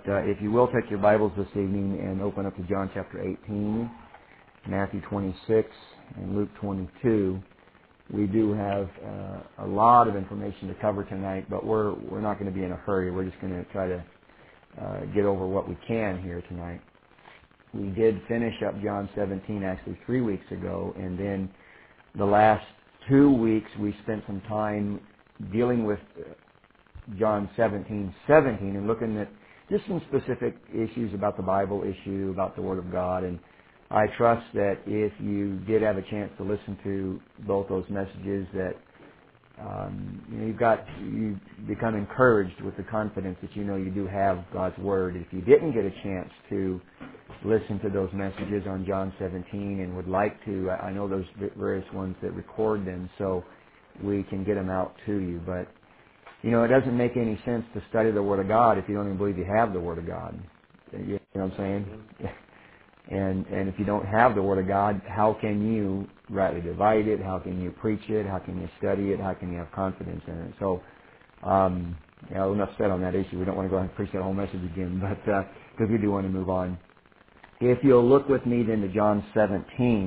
If you will, take your Bibles this evening and open up to John chapter 18, Matthew 26, and Luke 22. We do have a lot of information to cover tonight, but we're not going to be in a hurry. We're just going to try to get over what we can here tonight. We did finish up John 17 actually 3 weeks ago, and then the last 2 weeks we spent some time dealing with John 17:17 and looking at just some specific issues about the Bible issue, about the Word of God. And I trust that if you did have a chance to listen to both those messages, that you become encouraged with the confidence that you know you do have God's Word. If you didn't get a chance to listen to those messages on John 17 and would like to, I know there's various ones that record them so we can get them out to you. But it doesn't make any sense to study the Word of God if you don't even believe you have the Word of God. You know what I'm saying? And if you don't have the Word of God, how can you rightly divide it? How can you preach it? How can you study it? How can you have confidence in it? So, enough said on that issue. We don't want to go ahead and preach that whole message again, but because we do want to move on. If you'll look with me then to John 18,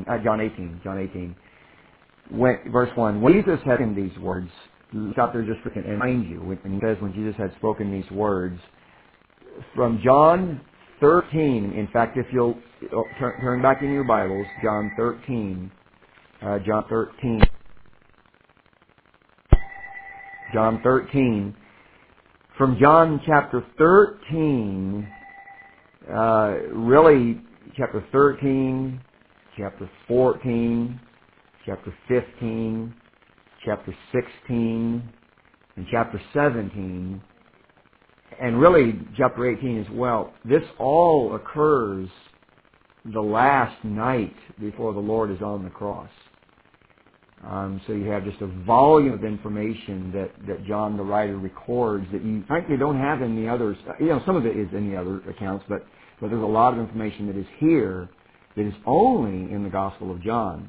verse 1. When Jesus had in these words, stop there just for and remind you, when he says when Jesus had spoken these words, from John 13, in fact, if you'll turn back in your Bibles, John 13, from John chapter 13, really chapter 13, chapter 14, chapter 15, chapter 16, and chapter 17, and really chapter 18 as well. This all occurs the last night before the Lord is on the cross. So you have just a volume of information that John the writer records that you frankly don't have in the others. Some of it is in the other accounts, but there's a lot of information that is here that is only in the Gospel of John.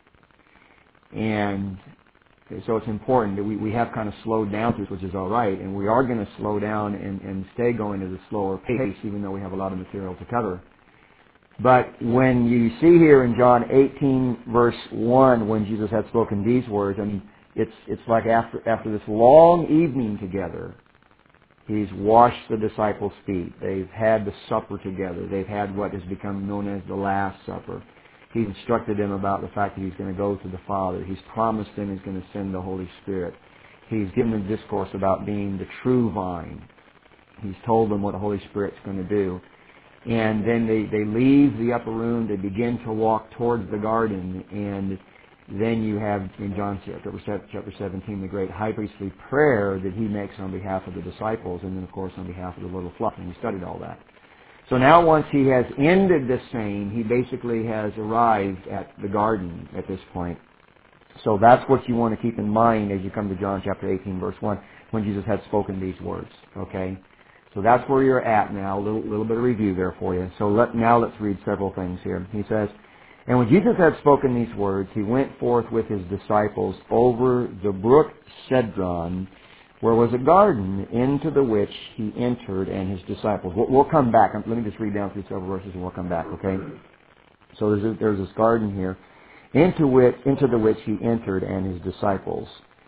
And so it's important that we have kind of slowed down to this, which is all right, and we are going to slow down and stay going at a slower pace, even though we have a lot of material to cover. But when you see here in John 18, verse 1, when Jesus had spoken these words, it's like after this long evening together, He's washed the disciples' feet. They've had the supper together. They've had what has become known as the Last Supper. He's instructed them about the fact that He's going to go to the Father. He's promised them He's going to send the Holy Spirit. He's given them discourse about being the true vine. He's told them what the Holy Spirit's going to do. And then they leave the upper room. They begin to walk towards the garden. And then you have in John chapter 17 the great high priestly prayer that He makes on behalf of the disciples, and then of course on behalf of the little flock. And we studied all that. So now once He has ended this saying, He basically has arrived at the garden at this point. So that's what you want to keep in mind as you come to John chapter 18, verse 1, when Jesus had spoken these words. Okay? So that's where you're at now. A little bit of review there for you. So now let's read several things here. He says, and when Jesus had spoken these words, He went forth with His disciples over the brook Cedron, where was a garden, into the which He entered and His disciples. We'll come back. Let me just read down through several verses and we'll come back, okay? So there's this garden here, into the which He entered and His disciples.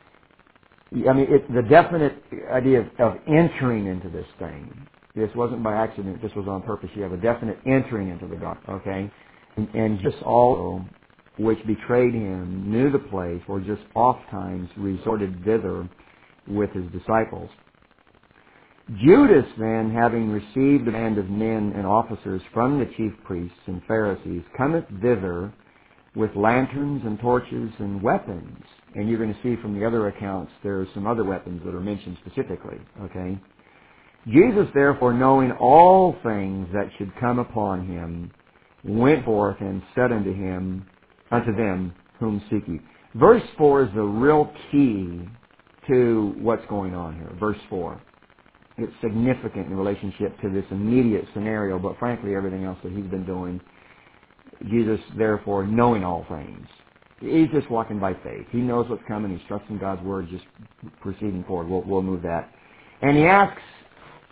The definite idea of entering into this thing. This wasn't by accident. This was on purpose. You have a definite entering into the garden, okay? And just also, which betrayed Him, knew the place, or just oft times resorted thither with His disciples. Judas then, having received a band of men and officers from the chief priests and Pharisees, cometh thither with lanterns and torches and weapons. And you're going to see from the other accounts there are some other weapons that are mentioned specifically. Okay? Jesus, therefore, knowing all things that should come upon Him, went forth and said unto them, whom seek ye? Verse 4 is the real key to what's going on here. Verse 4. It's significant in relationship to this immediate scenario, but frankly everything else that He's been doing. Jesus, therefore, knowing all things. He's just walking by faith. He knows what's coming. He's trusting God's Word, just proceeding forward. We'll move that. And He asks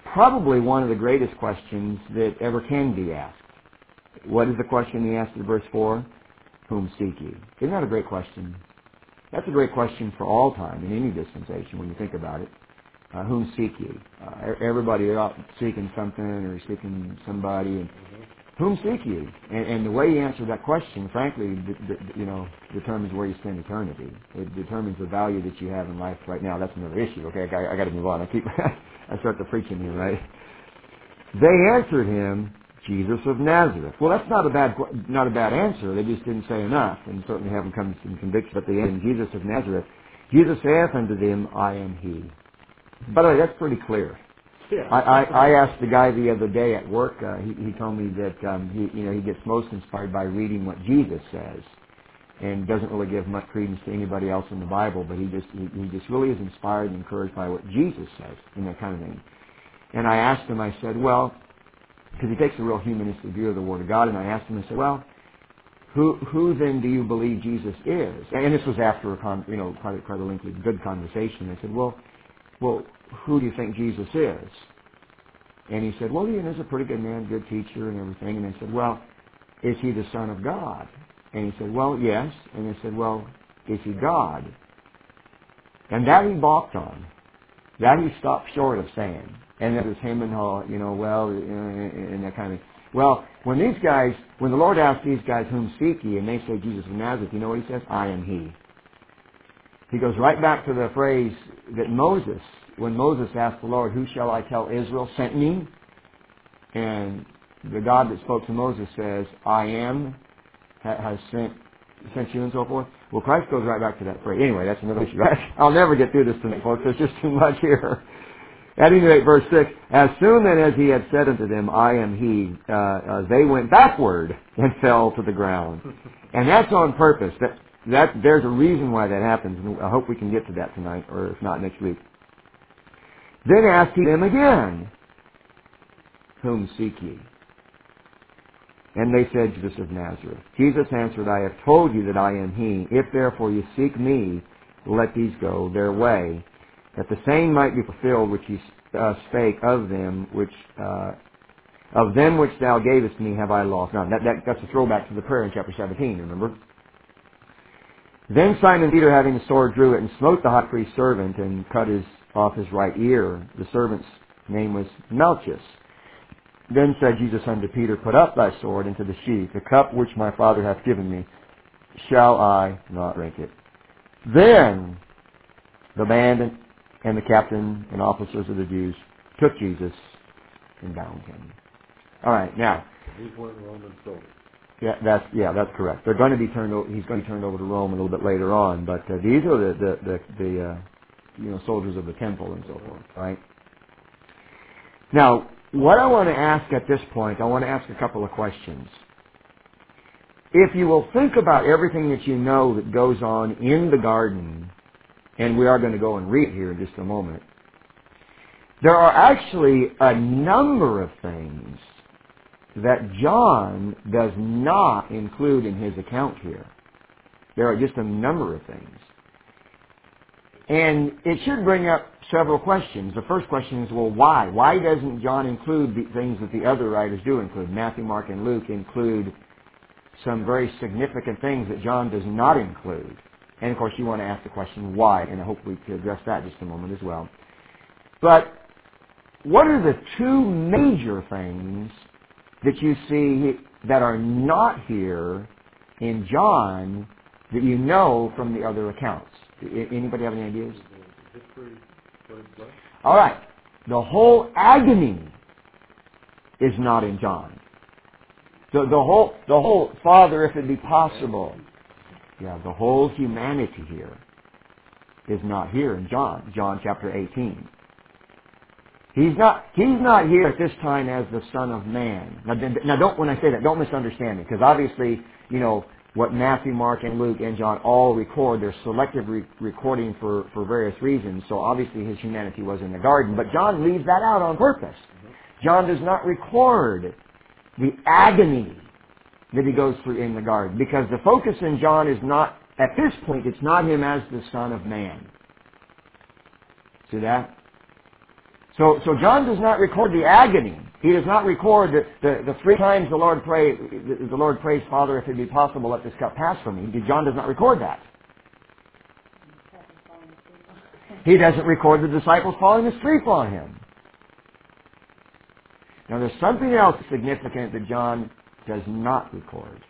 probably one of the greatest questions that ever can be asked. What is the question he asked in verse 4? Whom seek ye? Isn't that a great question? That's a great question for all time in any dispensation when you think about it. Whom seek ye? Everybody is out seeking something or seeking somebody. And whom seek ye? And the way you answer that question, frankly, determines where you spend eternity. It determines the value that you have in life right now. That's another issue. Okay, I got to move on. I start the preaching here, right? They answered him, Jesus of Nazareth. Well, that's not a bad answer. They just didn't say enough, and certainly haven't come to some conviction. But they answered, Jesus of Nazareth. Jesus saith unto them, I am he. By the way, that's pretty clear. Yeah. I asked the guy the other day at work. He told me that he gets most inspired by reading what Jesus says, and doesn't really give much credence to anybody else in the Bible. But he just really is inspired and encouraged by what Jesus says, and that kind of thing. And I asked him. I said, well, because he takes a real humanistic view of the Word of God, and I asked him. I said, well, who then do you believe Jesus is? And this was after quite a lengthy, good conversation. I said, well, who do you think Jesus is? And he said, well, he's a pretty good man, good teacher and everything. And I said, well, is he the Son of God? And he said, well, yes. And I said, well, is he God? And that he balked on. That he stopped short of saying. And that was him and and that kind of. Well, when the Lord asked these guys, whom seek ye? And they say, Jesus of Nazareth, you know what he says? I am he. He goes right back to the phrase that when Moses asked the Lord, who shall I tell Israel sent me? And the God that spoke to Moses says, I am, has sent you and so forth. Well, Christ goes right back to that phrase. Anyway, that's another issue. I'll never get through this tonight, folks. There's just too much here. At any rate, verse 6, as soon then as he had said unto them, I am he, they went backward and fell to the ground. And that's on purpose. There's a reason why that happens, and I hope we can get to that tonight, or if not, next week. Then asked he them again, whom seek ye? And they said, Jesus of Nazareth. Jesus answered, I have told you that I am he. If therefore you seek me, let these go their way, that the same might be fulfilled which he spake of them which thou gavest me have I lost none. That's a throwback to the prayer in chapter 17, remember? Then Simon Peter, having the sword, drew it and smote the high priest's servant and cut off his right ear. The servant's name was Malchus. Then said Jesus unto Peter, put up thy sword into the sheath. The cup which my Father hath given me, shall I not drink it? Then the band and the captain and officers of the Jews took Jesus and bound him. All right, now. These weren't Roman soldiers. Yeah, that's correct. They're going to be turned. He's going to be turned over to Rome a little bit later on. But these are the soldiers of the temple and so forth, right? Now, what I want to ask at this point, I want to ask a couple of questions. If you will think about everything that you know that goes on in the garden, and we are going to go and read it here in just a moment, there are actually a number of things that John does not include in his account here. There are just a number of things. And it should bring up several questions. The first question is, well, why? Why doesn't John include the things that the other writers do include? Matthew, Mark, and Luke include some very significant things that John does not include. And, of course, you want to ask the question, why? And I hope we can address that in just a moment as well. But what are the two major things that you see that are not here in John that you know from the other accounts? Anybody have any ideas? All right. The whole agony is not in John. The whole Father, if it be possible. Yeah, the whole humanity here is not here in John. John chapter 18. He's not here at this time as the Son of Man. Now, when I say that, don't misunderstand me, because obviously, what Matthew, Mark, and Luke, and John all record, they're selective recording for various reasons, so obviously his humanity was in the garden, but John leaves that out on purpose. John does not record the agony that he goes through in the garden, because the focus in John is not, at this point, it's not him as the Son of Man. See that? So John does not record the agony. He does not record the three times the Lord prays, Father, if it be possible, let this cup pass from me. John does not record that. He doesn't record the disciples falling asleep on him. Now there's something else significant that John does not record.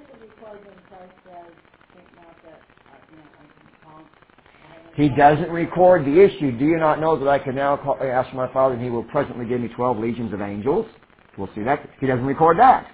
He doesn't record the issue. Do you not know that I can now ask my Father and He will presently give me 12 legions of angels? We'll see that. He doesn't record that.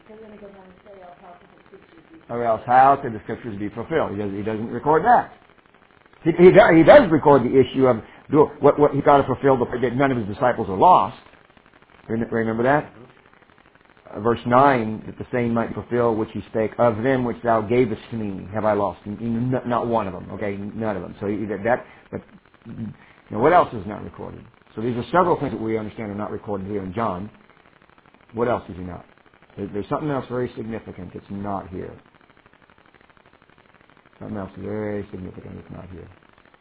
Or else how could the Scriptures be fulfilled? He doesn't record that. He does record the issue of what He got to fulfill, that none of His disciples are lost. Remember that? Verse 9, that the same might fulfill which He spake, of them which Thou gavest to me have I lost. Not one of them, okay? None of them. So but what else is not recorded? So these are several things that we understand are not recorded here in John. What else is He not? There's something else very significant that's not here. Something else very significant that's not here.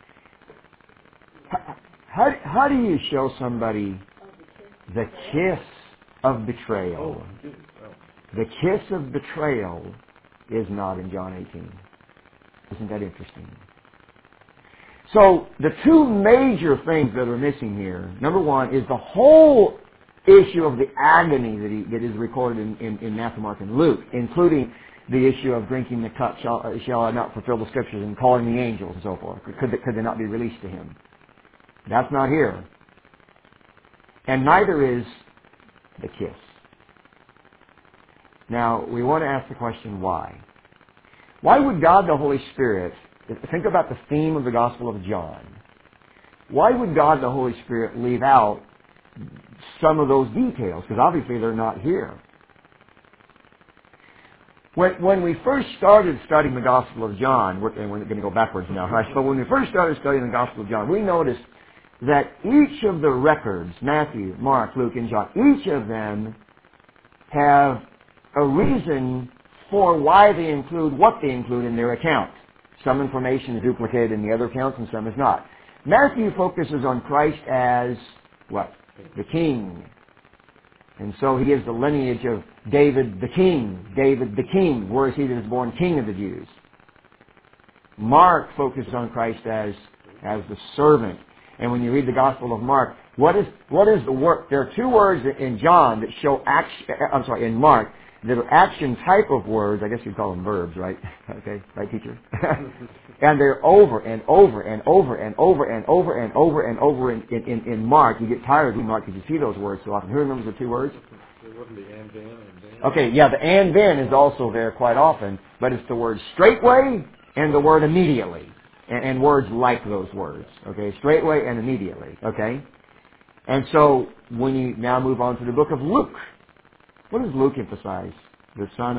How do you show somebody the kiss of betrayal? The kiss of betrayal is not in John 18. Isn't that interesting? So the two major things that are missing here, number one, is the whole issue of the agony that is recorded in Matthew, Mark, and Luke, including the issue of drinking the cup, shall I not fulfill the Scriptures, and calling the angels and so forth. Could they not be released to him? That's not here. And neither is the kiss. Now, we want to ask the question, why? Why would God the Holy Spirit, think about the theme of the Gospel of John, why would God the Holy Spirit leave out some of those details? Because obviously they're not here. When we first started studying the Gospel of John, and we're going to go backwards now, right? But when we first started studying the Gospel of John, we noticed that each of the records, Matthew, Mark, Luke, and John, each of them have a reason for why they include what they include in their account. Some information is duplicated in the other accounts and some is not. Matthew focuses on Christ as what? The King. And so he gives the lineage of David the King. David the King. Where is he that is born King of the Jews? Mark focuses on Christ as the servant. And when you read the Gospel of Mark, what is the word? There are two words in John that show action. I'm sorry, in Mark, that are action type of words. I guess you'd call them verbs, right? Okay, right, teacher? And they're over and over and over and over and over and over and over in Mark. You get tired of Mark because you see those words so often. Who remembers the two words? It wasn't the and then. Okay, yeah, the and then is also there quite often, but it's the word straightway and the word immediately. And words like those words, okay? Straightway and immediately, okay? And so, when you now move on to the book of Luke, what does Luke emphasize? The Son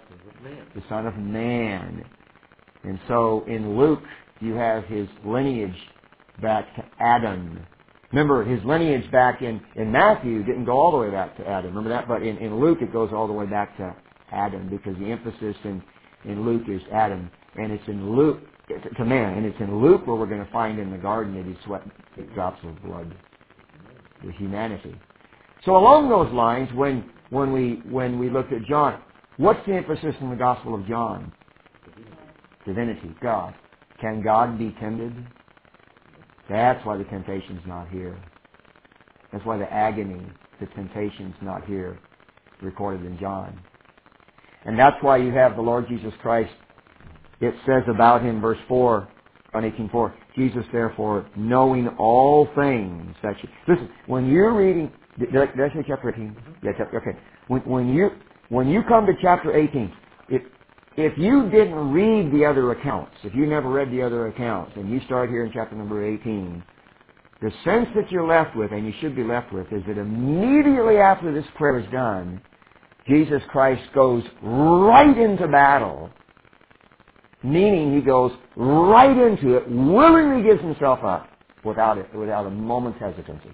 of Man. And so, in Luke, you have his lineage back to Adam. Remember, his lineage back in Matthew didn't go all the way back to Adam. Remember that? But in Luke, it goes all the way back to Adam, because the emphasis in Luke is Adam. And it's in Luke, to man, and it's in Luke where we're going to find in the garden that he sweat drops of blood, the humanity. So along those lines, when we looked at John, what's the emphasis in the Gospel of John? Divinity, God. Can God be tempted? That's why the temptation's not here. That's why the agony, the temptation's not here, recorded in John. And that's why you have the Lord Jesus Christ. It says about him, verse 4, on 18:4, Jesus, therefore, knowing all things. Listen, when you're reading, did I say chapter 18? Yeah, okay. When you come to chapter 18, if you didn't read the other accounts, if you never read the other accounts, and you start here in chapter number 18, the sense that you're left with, and you should be left with, is that immediately after this prayer is done, Jesus Christ goes right into battle. Meaning he goes right into it, willingly gives himself up without a moment's hesitancy.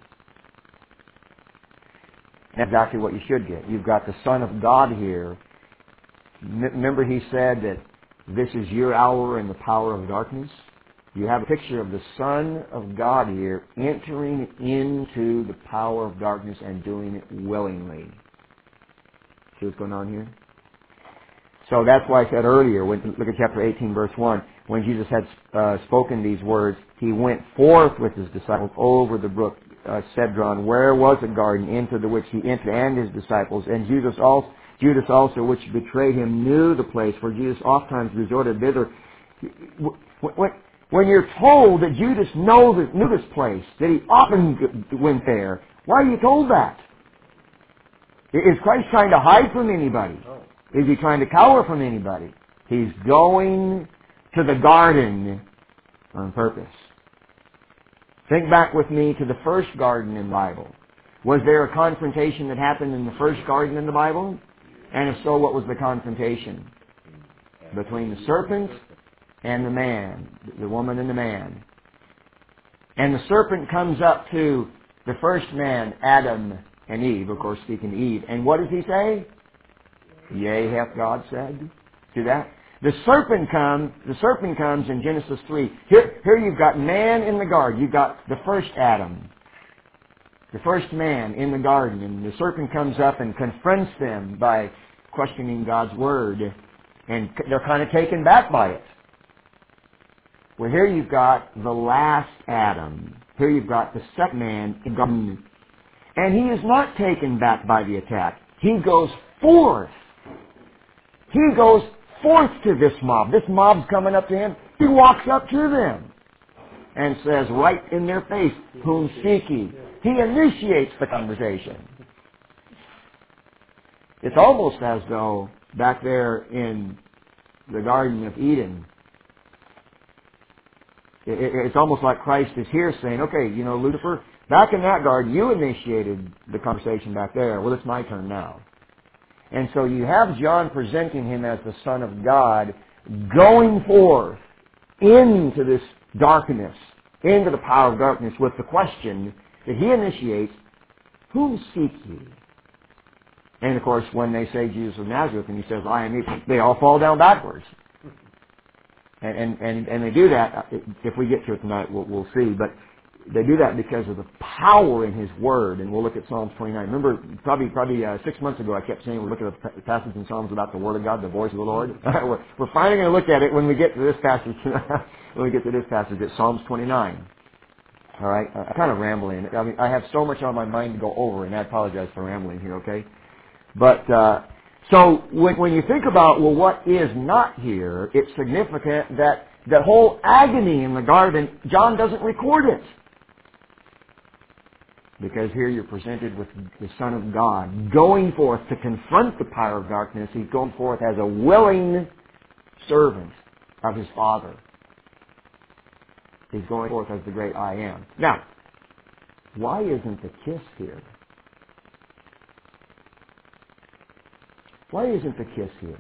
That's exactly what you should get. You've got the Son of God here. Remember he said that this is your hour in the power of darkness? You have a picture of the Son of God here entering into the power of darkness and doing it willingly. See what's going on here? So that's why I said earlier, look at chapter 18, verse 1, when Jesus had spoken these words, He went forth with His disciples over the brook Cedron, where was a garden, into the which He entered, and His disciples. And Judas also, which betrayed Him, knew the place, for Judas oftentimes resorted thither. When you're told that Judas knew this place, that he often went there, why are you told that? Is Christ trying to hide from anybody? Is He trying to cower from anybody? He's going to the garden on purpose. Think back with me to the first garden in the Bible. Was there a confrontation that happened in the first garden in the Bible? And if so, what was the confrontation? Between the serpent and the man, the woman and the man. And the serpent comes up to the first man, Adam and Eve, of course speaking to Eve. And what does he say? Yea, hath God said. See that? The serpent comes in Genesis 3. Here you've got man in the garden. You've got the first Adam, the first man in the garden. And the serpent comes up and confronts them by questioning God's word. And they're kind of taken back by it. Well, here you've got the last Adam. Here you've got the second man in the garden. And he is not taken back by the attack. He goes forth. He goes forth to this mob. This mob's coming up to him. He walks up to them and says right in their face, Whom seek ye? He initiates the conversation. It's almost as though back there in the Garden of Eden, it's almost like Christ is here saying, okay, Lucifer, back in that garden, you initiated the conversation back there. Well, it's my turn now. And so you have John presenting Him as the Son of God, going forth into this darkness, into the power of darkness, with the question that He initiates, Whom seek ye? And of course, when they say Jesus of Nazareth, and He says, I am He, they all fall down backwards. And they do that, if we get to it tonight, we'll see, but they do that because of the power in His Word, and we'll look at Psalms 29. Remember, probably 6 months ago, I kept saying we'll look at a passage in Psalms about the Word of God, the voice of the Lord. We're finally going to look at it when we get to this passage. It's Psalms 29. All right, I'm kind of rambling. I mean, I have so much on my mind to go over, and I apologize for rambling here. Okay, but so when you think about what is not here, it's significant that the whole agony in the garden, John doesn't record it. Because here you're presented with the Son of God going forth to confront the power of darkness. He's going forth as a willing servant of His Father. He's going forth as the great I Am. Now, why isn't the kiss here? Why isn't the kiss here?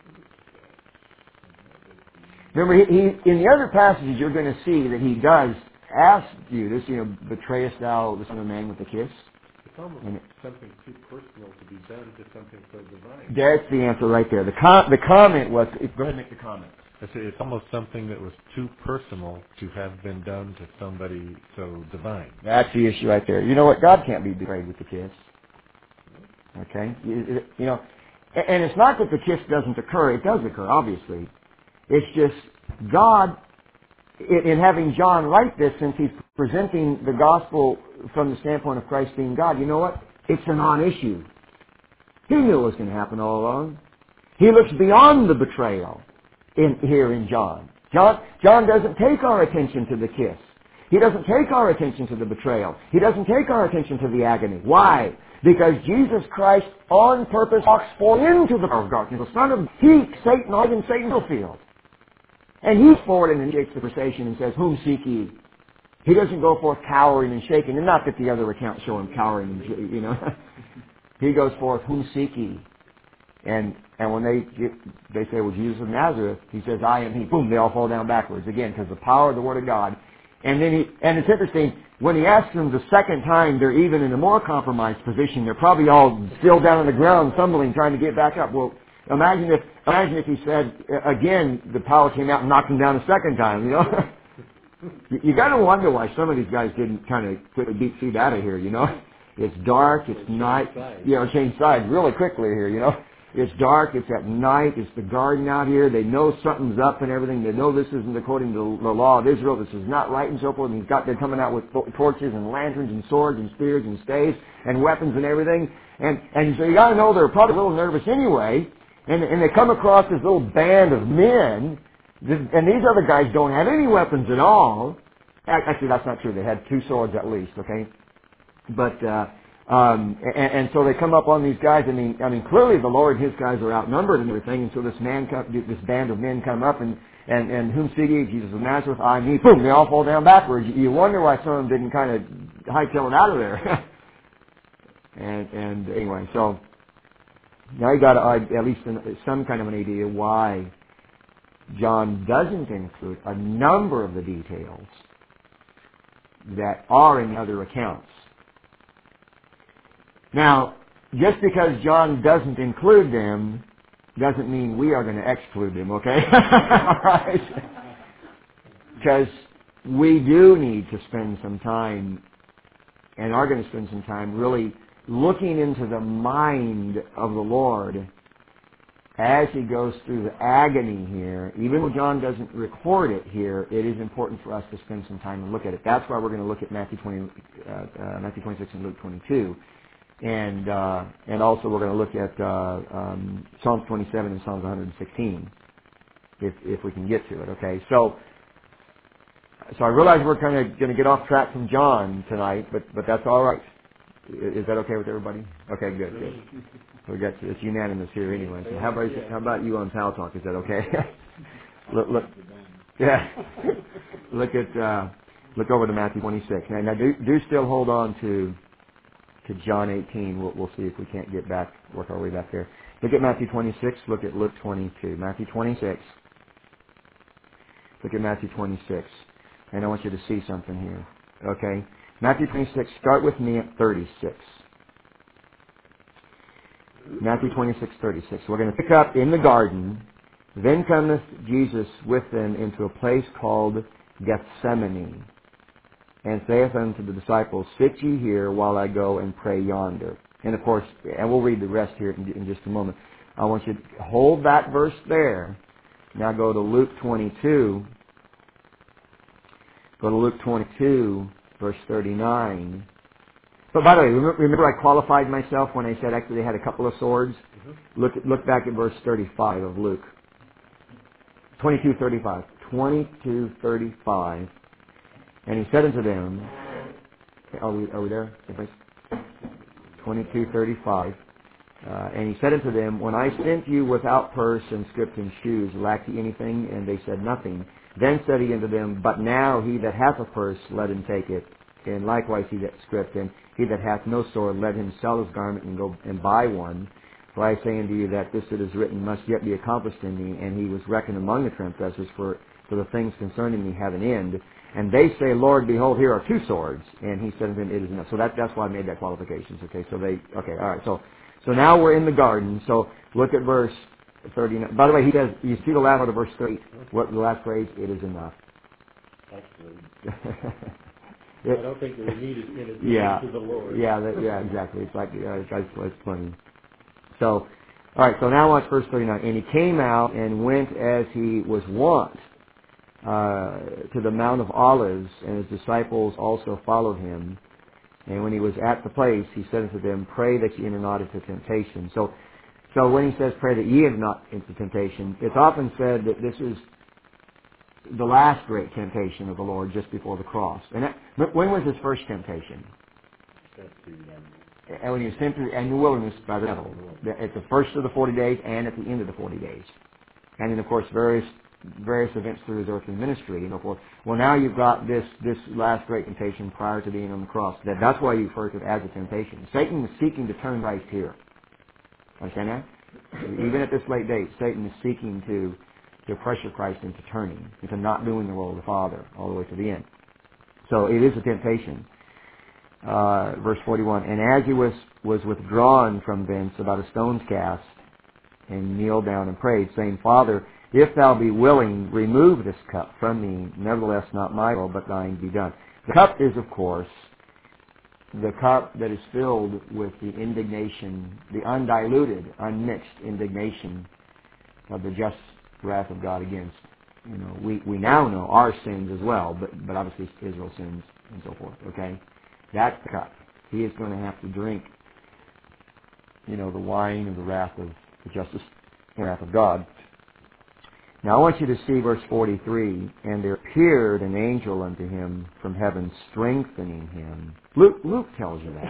Remember, in the other passages you're going to see that He does ask Judas, betrayest thou the Son of Man with a kiss? It's almost something too personal to be done to something so divine. That's the answer right there. The comment was, go ahead and make the comment. It's almost something that was too personal to have been done to somebody so divine. That's the issue right there. You know what? God can't be betrayed with a kiss. Okay? And it's not that the kiss doesn't occur. It does occur, obviously. It's just God, in having John write this, since he's presenting the gospel from the standpoint of Christ being God, you know what? It's a non-issue. He knew it was going to happen all along. He looks beyond the betrayal here in John. John doesn't take our attention to the kiss. He doesn't take our attention to the betrayal. He doesn't take our attention to the agony. Why? Because Jesus Christ, on purpose, walks forth into the power of darkness. The Son of Satan, on in Satan's field. And he's forward and initiates the conversation and says, Whom seek ye? He doesn't go forth cowering and shaking. And not that the other accounts show him cowering, He goes forth, Whom seek ye? And when they say, well, Jesus of Nazareth, He says, I am He. Boom, they all fall down backwards. Again, because the power of the Word of God. And it's interesting, when He asks them the second time, they're even in a more compromised position. They're probably all still down on the ground, stumbling, trying to get back up. Well, imagine if He said, again, the power came out and knocked them down a second time, You got to wonder why some of these guys didn't kind of put a deep feet out of here, you know. It's dark, it's night, change sides really quickly here, you know. It's dark, it's at night, it's the garden out here, they know something's up and everything, they know this isn't according to the law of Israel, this is not right and so forth, and they're coming out with torches and lanterns and swords and spears and staves and weapons and everything, and so you got to know they're probably a little nervous anyway, and they come across this little band of men, and these other guys don't have any weapons at all. Actually, that's not true. They had 2 swords at least, okay? But, and so they come up on these guys. I mean, clearly the Lord and His guys are outnumbered and everything. And so this band of men come up and whom seek ye? Jesus of Nazareth, I, me. Boom, they all fall down backwards. You wonder why some of them didn't kind of hightail it out of there. and anyway, so now you got at least some kind of an idea why John doesn't include a number of the details that are in other accounts. Now, just because John doesn't include them doesn't mean we are going to exclude them, okay? All right? Because we do need to spend some time, and are going to spend some time, really looking into the mind of the Lord as He goes through the agony here. Even though John doesn't record it here, it is important for us to spend some time and look at it. That's why we're going to look at Matthew 26 and Luke 22. And also we're going to look at Psalms 27 and Psalms 116, if we can get to it. Okay, so I realize we're kind of going to get off track from John tonight, but that's all right. Is that okay with everybody? Okay, good. So it's unanimous here anyway. So how about you on Pal Talk? Is that okay? look, yeah. Look over to Matthew 26. Now do still hold on to John 18. We'll see if we can't work our way back there. Look at Matthew 26. Look at Luke 22. Matthew 26. Look at Matthew 26. And I want you to see something here. Okay? Matthew 26. Start with me at 36. Matthew 26:36. We're going to pick up in the garden. Then cometh Jesus with them into a place called Gethsemane, and saith unto the disciples, Sit ye here while I go and pray yonder. And of course, and we'll read the rest here in just a moment. I want you to hold that verse there. Now go to Luke 22. Go to Luke 22, verse 39. But by the way, remember I qualified myself when I said actually they had a couple of swords? Mm-hmm. Look back at verse 35 of Luke. 22:35. 22:35. And He said unto them, are we there? 22:35. And He said unto them, When I sent you without purse and scrip and shoes, lack ye anything? And they said, Nothing. Then said He unto them, But now he that hath a purse, let him take it. And likewise he that scrip, and he that hath no sword, let him sell his garment and go and buy one. For I say unto you that this that is written must yet be accomplished in me. And he was reckoned among the transgressors, for the things concerning me have an end. And they say, Lord, behold, here are 2 swords. And He said unto them, It is enough. So that's why I made that qualifications. Okay, all right. So now we're in the garden. So look at verse 39. By the way, He does. You see the last part of verse 30. What the last phrase? It is enough. That's good. I don't think that we need it in addition to the Lord. Yeah, exactly. It's like it's funny. So, all right. So now watch verse 39. And He came out and went as He was wont to the Mount of Olives, and His disciples also followed Him. And when He was at the place, He said unto them, Pray that ye enter not into temptation. So when He says, Pray that ye enter not into temptation, it's often said that this is the last great temptation of the Lord just before the cross. And when was His first temptation? And when He was tempted in the wilderness by the devil. At the first of the 40 days and at the end of the 40 days. And then, of course, various events through His earthly ministry and so forth. Well, now you've got this last great temptation prior to being on the cross. That's why you refer to it as a temptation. Satan is seeking to turn Christ here. Understand that? Even at this late date, Satan is seeking to pressure Christ into turning, into not doing the will of the Father all the way to the end. So it is a temptation. Verse 41, And as He was withdrawn from thence about a stone's cast, and kneeled down and prayed, saying, Father, If thou be willing, remove this cup from me. Nevertheless, not my will, but thine be done. The cup is, of course, the cup that is filled with the indignation, the undiluted, unmixed indignation of the just wrath of God against. We now know our sins as well, but obviously Israel's sins and so forth. Okay, that's the cup. He is going to have to drink, the wine of the wrath of the justice and wrath of God. Now I want you to see verse 43. And there appeared an angel unto him from heaven, strengthening him. Luke tells you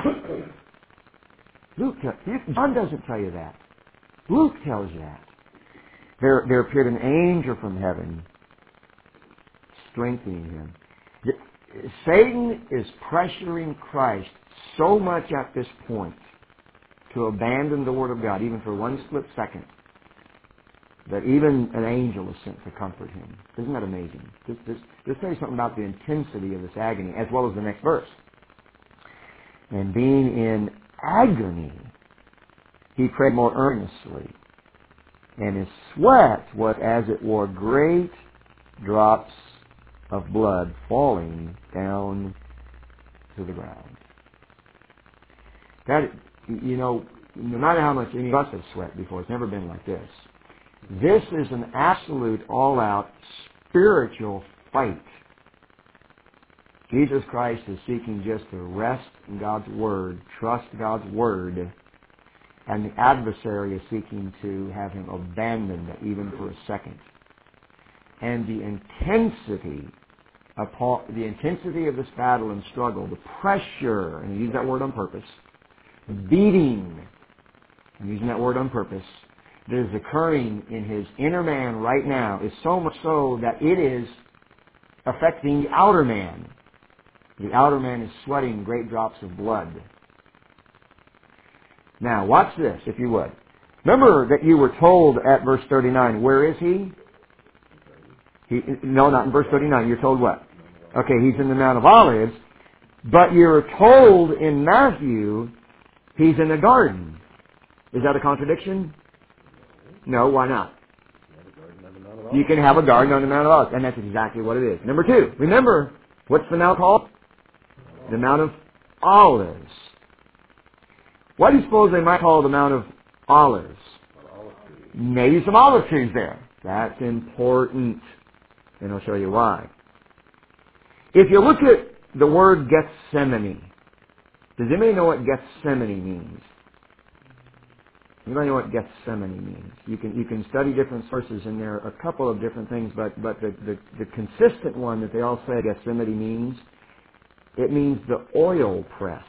that. John doesn't tell you that. Luke tells you that. There appeared an angel from heaven, strengthening him. Satan is pressuring Christ so much at this point to abandon the Word of God, even for one split second, that even an angel is sent to comfort him. Isn't that amazing? This tells you something about the intensity of this agony, as well as the next verse. And being in agony, he prayed more earnestly, and his sweat was as it were great drops of blood falling down to the ground. That, no matter how much any of us have sweat before, it's never been like this. This is an absolute, all-out spiritual fight. Jesus Christ is seeking just to rest in God's Word, trust God's Word, and the adversary is seeking to have him abandoned even for a second. And the intensity of this battle and struggle, the pressure, and I use that word on purpose, beating, I'm using that word on purpose, that is occurring in his inner man right now is so much so that it is affecting the outer man. The outer man is sweating great drops of blood. Now, watch this, if you would. Remember that you were told at verse 39, where is he? No, not in verse 39. You're told what? Okay, he's in the Mount of Olives. But you're told in Matthew, he's in a garden. Is that a contradiction? No, why not? You can have a garden on the Mount of Olives, and that's exactly what it is. Number two, remember, what's the mount called? The Mount of Olives. Why do you suppose they might call the Mount of Olives? Maybe some olive trees there. That's important, and I'll show you why. If you look at the word Gethsemane, does anybody know what Gethsemane means? Anybody know what Gethsemane means? You can study different sources, and there are a couple of different things, but the consistent one that they all say Gethsemane means, it means the oil press.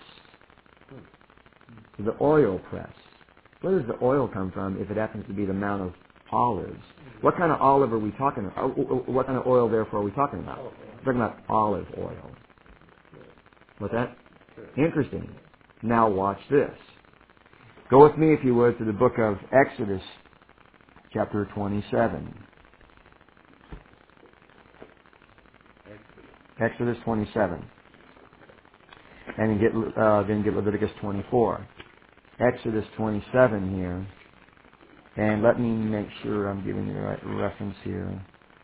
The oil press. Where does the oil come from if it happens to be the Mount of Olives? What kind of olive are we talking about? What kind of oil, therefore, are we talking about? We're talking about olive oil. What's that? Interesting. Now watch this. Go with me, if you would, to the book of Exodus, chapter 27. Exodus 27. And then get Leviticus 24. Exodus 27 here. And let me make sure I'm giving you the right reference here.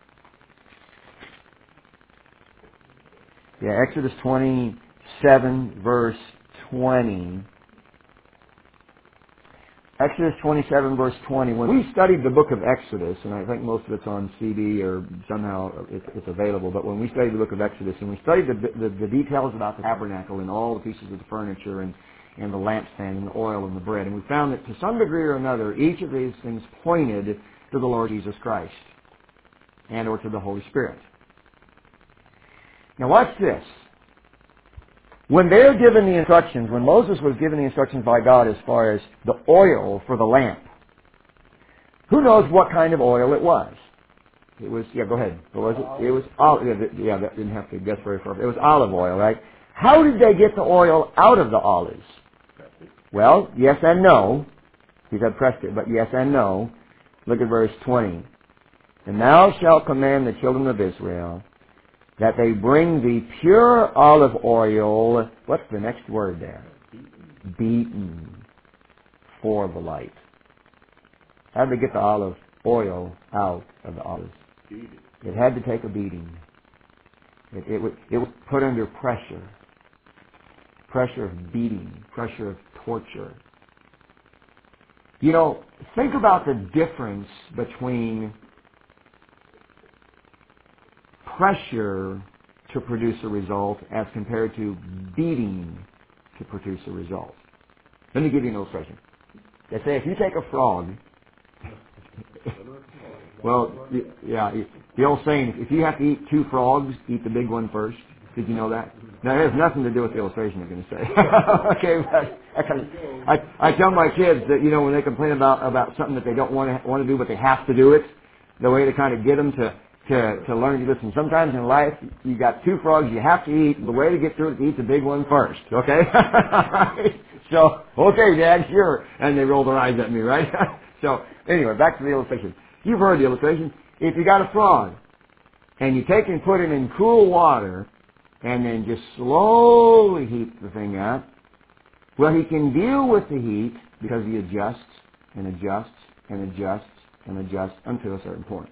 Yeah, Exodus 27, verse 20. Exodus 27, verse 20. When we studied the book of Exodus, and I think most of it's on CD or somehow it's available, but when we studied the book of Exodus, and we studied the details about the tabernacle and all the pieces of the furniture and the lampstand and the oil and the bread, and we found that to some degree or another, each of these things pointed to the Lord Jesus Christ and or to the Holy Spirit. Now watch this. When they're given the instructions, when Moses was given the instructions by God as far as the oil for the lamp, who knows what kind of oil it was? It was, go ahead. What was it? It was olive. Yeah, that didn't have to guess very far. It was olive oil, right? How did they get the oil out of the olives? Well, yes and no. He said pressed it, but yes and no. Look at verse 20. And thou shalt command the children of Israel that they bring the pure olive oil, what's the next word there? Beaten for the light. How did they get the olive oil out of the olives. It had to take a beating. It was put under pressure. Pressure of beating. Pressure of torture. You know, think about the difference between pressure to produce a result as compared to beating to produce a result. Let me give you an illustration. They say if you take a frog, well, yeah, the old saying, if you have to eat 2 frogs, eat the big one first. Did you know that? Now, it has nothing to do with the illustration I'm going to say. Okay, but I tell my kids that, you know, when they complain about something that they don't want to do, but they have to do it, the way to kind of get them to learn to listen. Sometimes in life, you got 2 frogs you have to eat. The way to get through it is to eat the big one first. Okay? So, okay, Dad, sure. And they roll their eyes at me, right? So, anyway, back to the illustration. You've heard the illustration. If you got a frog, and you take and put it in cool water, and then just slowly heat the thing up, well, he can deal with the heat because he adjusts and adjusts and adjusts and adjusts until a certain point.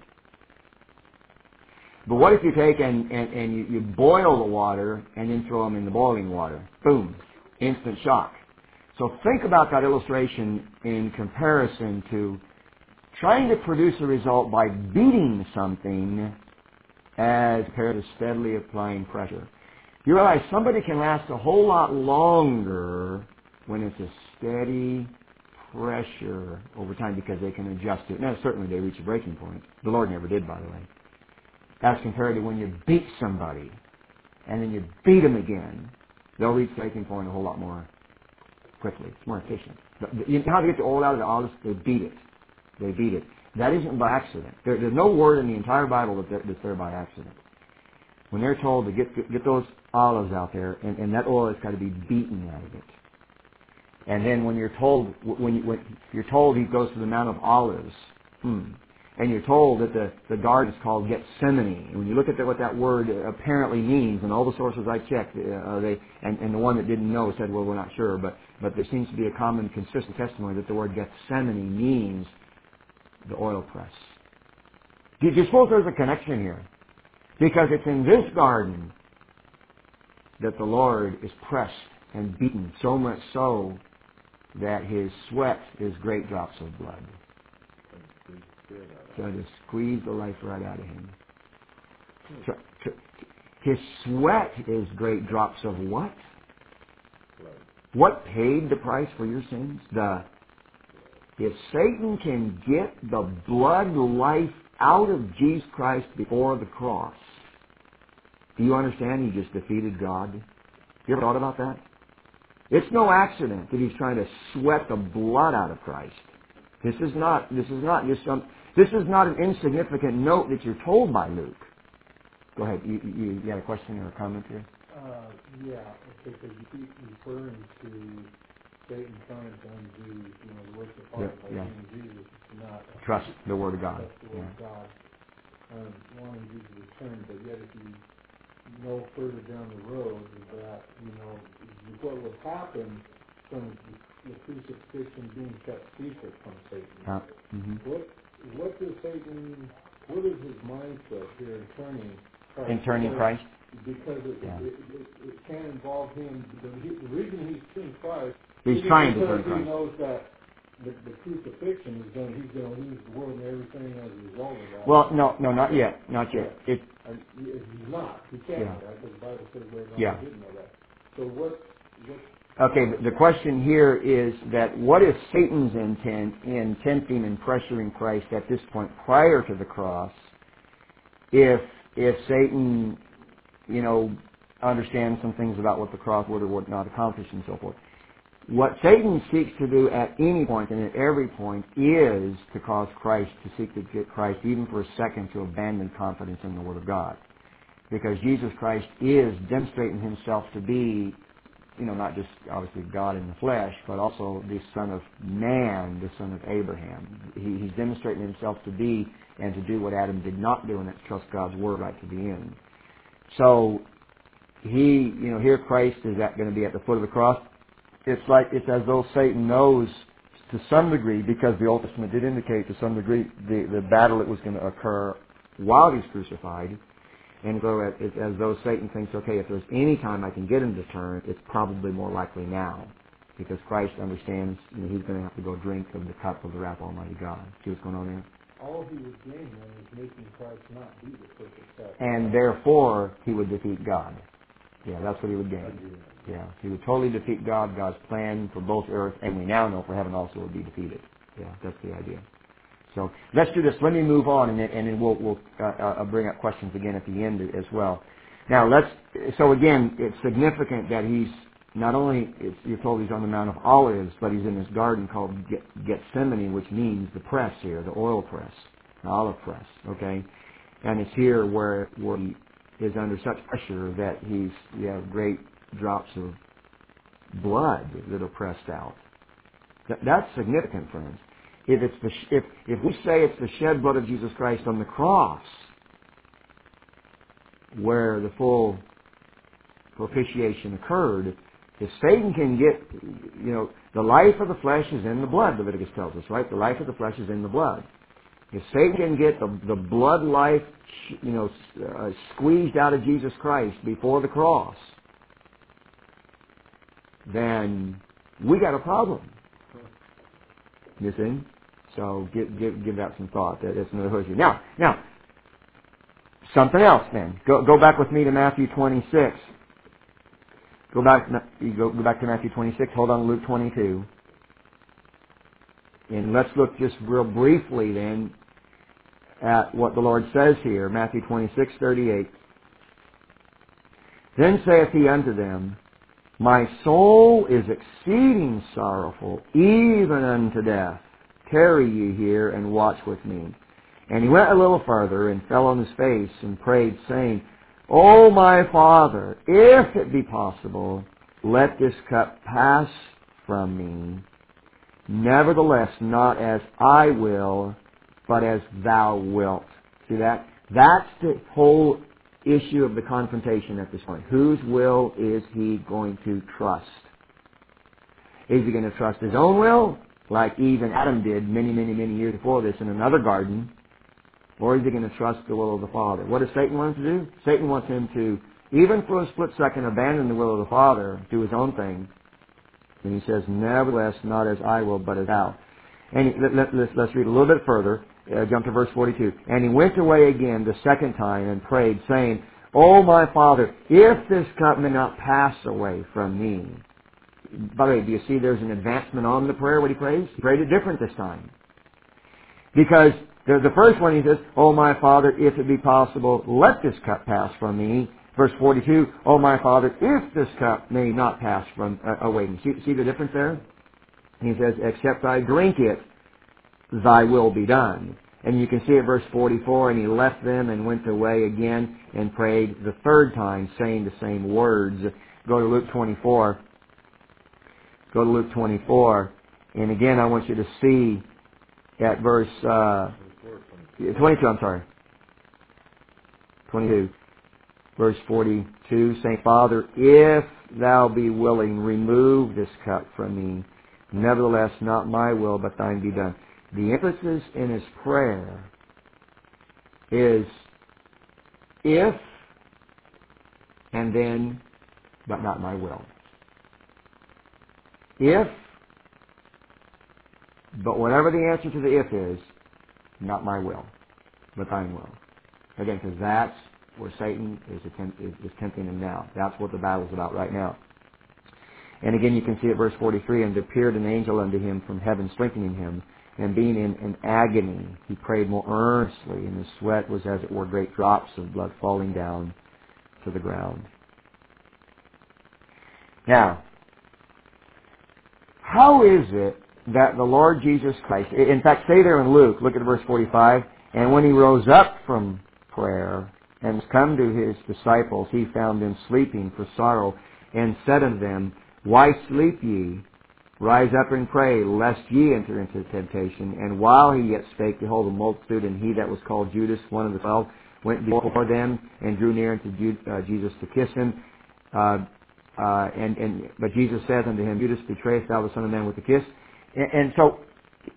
But what if you take and you boil the water and then throw them in the boiling water? Boom. Instant shock. So think about that illustration in comparison to trying to produce a result by beating something as compared to steadily applying pressure. You realize somebody can last a whole lot longer when it's a steady pressure over time because they can adjust it. Now, certainly they reach a breaking point. The Lord never did, by the way. As compared to when you beat somebody and then you beat them again, they'll reach breaking point a whole lot more quickly. It's more efficient. You know how to get the oil out of the olives? They beat it. They beat it. That isn't by accident. There's no word in the entire Bible that's there by accident. When they're told to get those olives out there, and that oil has got to be beaten out of it. And then when you're told you're told he goes to the Mount of Olives, and you're told that the garden is called Gethsemane, and when you look at what that word apparently means, and all the sources I checked, and the one that didn't know said, well, we're not sure, but there seems to be a common, consistent testimony that the word Gethsemane means the oil press. Do you suppose there's a connection here? Because it's in this garden that the Lord is pressed and beaten, so much so that his sweat is great drops of blood. Trying to squeeze the life right out of him. His sweat is great drops of what? What paid the price for your sins? If Satan can get the blood life out of Jesus Christ before the cross, do you understand he just defeated God? You ever thought about that? It's no accident that he's trying to sweat the blood out of Christ. This is not an insignificant note that you're told by Luke. Go ahead. You had a question or a comment here? Yeah, because you keep referring to Satan trying to undo, the work of the Father by being Jesus. It's not trust the Word of God. Trust the Word of God. Wanting Jesus to return, but yet if you know further down the road that, what would happen from the crucifixion being kept secret from Satan. What does Satan, what is his mindset here in turning Christ? In turning Christ? Because it can involve him. The reason he's turning Christ he's trying to turn Christ. He knows that the crucifixion he's going to lose the world and everything as a result of that. Well, no, not yet. Not yet. He's not. He can't know that because the Bible says later on he didn't know that. So what? Okay, the question here is that what is Satan's intent in tempting and pressuring Christ at this point prior to the cross? If Satan, understands some things about what the cross would or would not accomplish and so forth. What Satan seeks to do at any point and at every point is to cause Christ to seek to get Christ even for a second to abandon confidence in the Word of God. Because Jesus Christ is demonstrating himself to be, not just obviously God in the flesh, but also the Son of Man, the Son of Abraham. He's demonstrating himself to be and to do what Adam did not do, and that's trust God's Word right to the end. So here Christ is going to be at the foot of the cross. It's as though Satan knows to some degree, because the Old Testament did indicate to some degree the battle that was going to occur while he's crucified. And so as though Satan thinks, okay, if there's any time I can get him to turn, it's probably more likely now. Because Christ understands he's going to have to go drink of the cup of the wrath of Almighty God. See what's going on there? All he was gaining was making Christ not be the perfect sacrifice. And therefore, he would defeat God. Yeah, that's what he would gain. Yeah, he would totally defeat God. God's plan for both earth, and we now know for heaven also would be defeated. Yeah, that's the idea. So let's do this. Let me move on, and then we'll bring up questions again at the end as well. Now so again, it's significant that he's not only, you're told he's on the Mount of Olives, but he's in this garden called Gethsemane, which means the press here, the oil press, the olive press, okay? And it's here where he is under such pressure that you have great drops of blood that are pressed out. That's significant, friends. If we say it's the shed blood of Jesus Christ on the cross where the full propitiation occurred, if Satan can get, the life of the flesh is in the blood, Leviticus tells us, right? The life of the flesh is in the blood. If Satan can get the blood life, squeezed out of Jesus Christ before the cross, then we got a problem. You see? So give that some thought. That's another issue. Now, something else then. Go back with me to Matthew 26. Go back to Matthew 26. Hold on to Luke 22. And let's look just real briefly then at what the Lord says here. Matthew 26:38. Then saith he unto them, My soul is exceeding sorrowful, even unto death. Tarry ye here and watch with me. And he went a little further and fell on his face and prayed, saying, O my Father, if it be possible, let this cup pass from me. Nevertheless, not as I will, but as thou wilt. See that? That's the whole issue of the confrontation at this point. Whose will is he going to trust? Is he going to trust his own will, like Eve and Adam did many, many, many years before this in another garden? Or is he going to trust the will of the Father? What does Satan want him to do? Satan wants him to, even for a split second, abandon the will of the Father, do his own thing. And he says, Nevertheless, not as I will, but as thou. And let's read a little bit further. Jump to verse 42. And he went away again the second time and prayed, saying, O my Father, if this cup may not pass away from me. By the way, do you see there's an advancement on the prayer, what he prays? He prayed it different this time. Because the first one he says, O my Father, if it be possible, let this cup pass from me. Verse 42, O my Father, if this cup may not pass from away from me. See the difference there? He says, except I drink it, thy will be done. And you can see at verse 44, and he left them and went away again and prayed the third time, saying the same words. Go to Luke 24. Go to Luke 24. And again, I want you to see at verse 22, I'm sorry. 22. Verse 42, saying, Father, if thou be willing, remove this cup from me. Nevertheless, not my will, but thine be done. The emphasis in his prayer is if, and then, but not my will. If, but whatever the answer to the if is, not my will, but thine will. Again, because that's where Satan is tempting him now. That's what the battle's about right now. And again, you can see at verse 43, and appeared an angel unto him from heaven, strengthening him. And being in agony, he prayed more earnestly, and his sweat was as it were great drops of blood falling down to the ground. Now, how is it that the Lord Jesus Christ, in fact, stay there in Luke, look at verse 45, and when he rose up from prayer and was come to his disciples, he found them sleeping for sorrow, and said unto them, Why sleep ye? Rise up and pray, lest ye enter into temptation. And while he yet spake, behold, a multitude, and he that was called Judas, one of the 12, went before them, and drew near unto Jesus to kiss him. But Jesus saith unto him, Judas, betrayest thou the Son of Man with a kiss? And so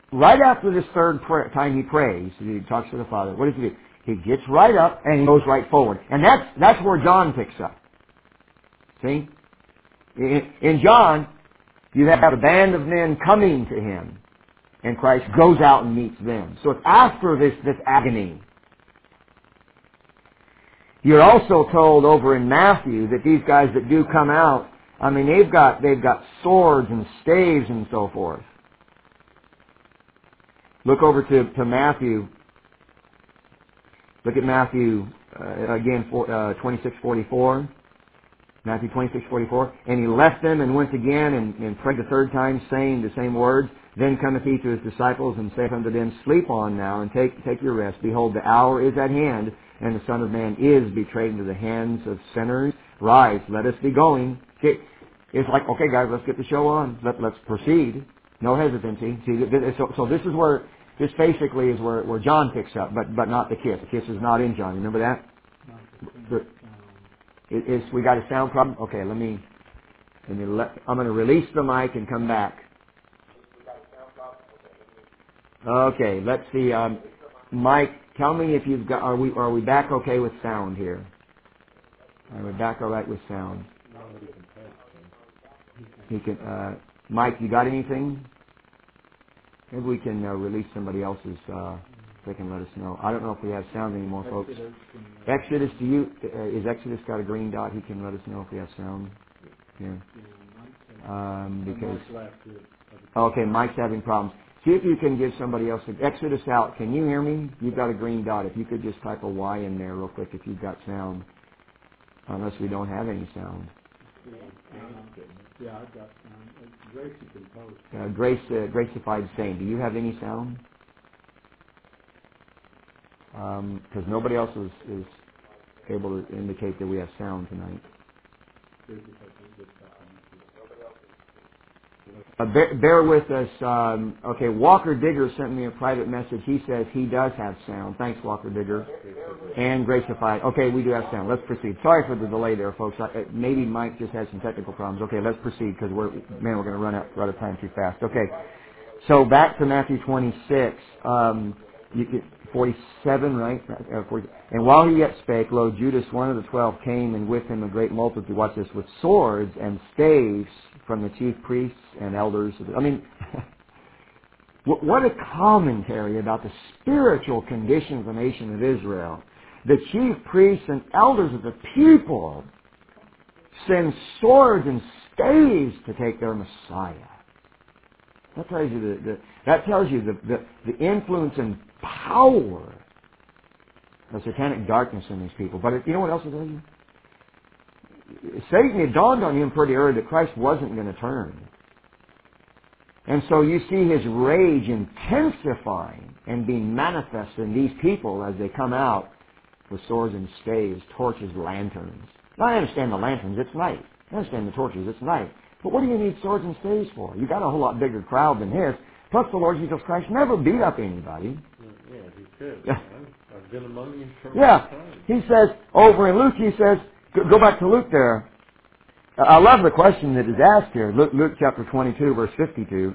right after this third time he prays, he talks to the Father, what does he do? He gets right up and he goes right forward. And that's where John picks up. See? In John, you have a band of men coming to him, and Christ goes out and meets them. So it's after this agony. You're also told over in Matthew that these guys that do come out, I mean, they've got swords and staves and so forth. Look over to Matthew. Look at Matthew again, 26:44. Matthew 26:44. And he left them and went again and prayed the third time, saying the same words. Then cometh he to his disciples and saith unto them, Sleep on now and take your rest. Behold, the hour is at hand, and the Son of Man is betrayed into the hands of sinners. Rise, let us be going. It's like, okay, guys, let's get the show on. Let's proceed. No hesitancy. See, so this basically is where John picks up, but not the kiss. The kiss is not in John. Remember that? We got a sound problem? Okay, I'm going to release the mic and come back. Okay, let's see. Mike, tell me if you've got. Are we back okay with sound here? Are we back all right with sound? He can. Mike, you got anything? Maybe we can release somebody else's. They can let us know. I don't know if we have sound anymore, folks. Exodus, is Exodus got a green dot? He can let us know if we have sound here. Because okay, Mike's having problems. See if you can give somebody else. Exodus out. Can you hear me? You've got a green dot. If you could just type a Y in there real quick if you've got sound. Unless we don't have any sound. Yeah, I've got sound. Grace, you can post. Gracified Saint. Do you have any sound? Because nobody else is able to indicate that we have sound tonight. Bear with us. Okay, Walker Digger sent me a private message. He says he does have sound. Thanks, Walker Digger. And Gracified. Okay, we do have sound. Let's proceed. Sorry for the delay there, folks. Maybe Mike just has some technical problems. Okay, let's proceed because we're going to run out of time too fast. Okay, so back to Matthew 26. 47, right? 40. And while he yet spake, lo, Judas, one of the 12, came, and with him a great multitude, watch this, with swords and staves from the chief priests and elders. I mean, what a commentary about the spiritual condition of the nation of Israel. The chief priests and elders of the people send swords and staves to take their Messiah. That tells you the influence and power of satanic darkness in these people. But you know what else it tells you? Satan, it dawned on him pretty early that Christ wasn't going to turn. And so you see his rage intensifying and being manifest in these people as they come out with swords and staves, torches, lanterns. Now I understand the lanterns, it's night. I understand the torches, it's night. But what do you need swords and staves for? You got a whole lot bigger crowd than his. Plus the Lord Jesus Christ never beat up anybody. Yeah, he said, I've been among you from yeah, time. He says, over in Luke, he says, go back to Luke there. I love the question that is asked here. Luke chapter 22, verse 52.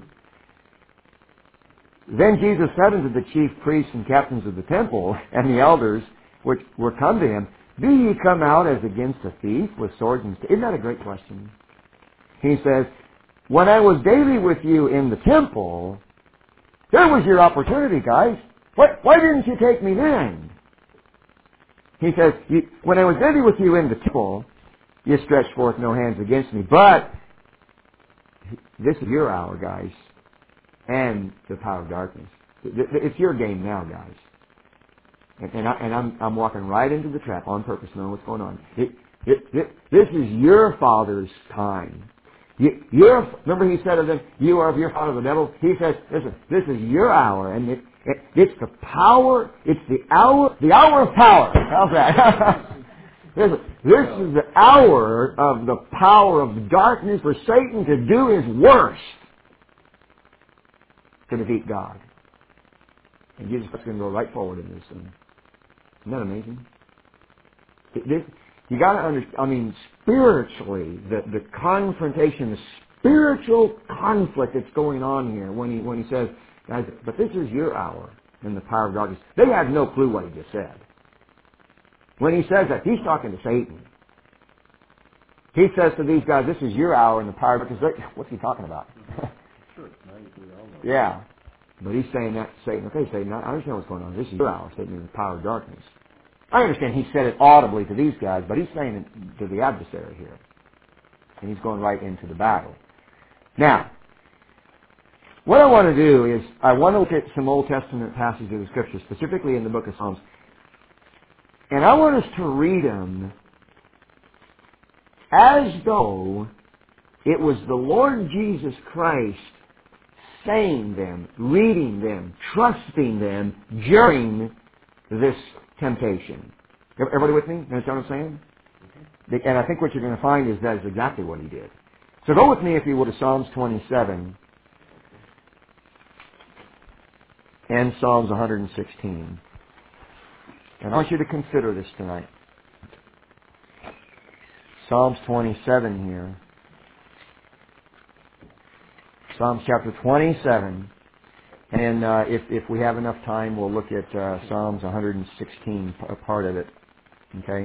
Then Jesus said unto the chief priests and captains of the temple and the elders which were come to him, Be ye come out as against a thief with swords and staves? Isn't that a great question? He says, when I was daily with you in the temple, there was your opportunity, guys. Why didn't you take me then? He says, when I was daily with you in the temple, you stretched forth no hands against me. But this is your hour, guys, and the power of darkness. It's your game now, guys. And I'm walking right into the trap on purpose, knowing what's going on. This is your father's time. Remember he said of them, you are of your father the devil? He says, listen, this is your hour, and it's the power, it's the hour of power. How's that? This is the hour of the power of darkness for Satan to do his worst to defeat God. And Jesus is going to go right forward in this. Isn't that amazing? You got to understand, I mean, spiritually, the confrontation, the spiritual conflict that's going on here when he says, Guys, but this is your hour in the power of darkness. They have no clue what he just said. When he says that, he's talking to Satan. He says to these guys, this is your hour in the power of darkness. What's he talking about? Sure, we all know. Yeah. But he's saying that to Satan, okay, Satan, I understand what's going on. This is your hour, Satan, in the power of darkness. I understand he said it audibly to these guys, but he's saying it to the adversary here. And he's going right into the battle. Now, what I want to do is, I want to look at some Old Testament passages of the Scripture, specifically in the book of Psalms. And I want us to read them as though it was the Lord Jesus Christ saying them, reading them, trusting them during this temptation. Everybody with me? You understand what I'm saying? And I think what you're going to find is that is exactly what he did. So go with me, if you will, to Psalms 27 and Psalms 116. And I want you to consider this tonight. Psalms 27 here. Psalms chapter 27. And if we have enough time, we'll look at Psalms 116, a part of it. Okay?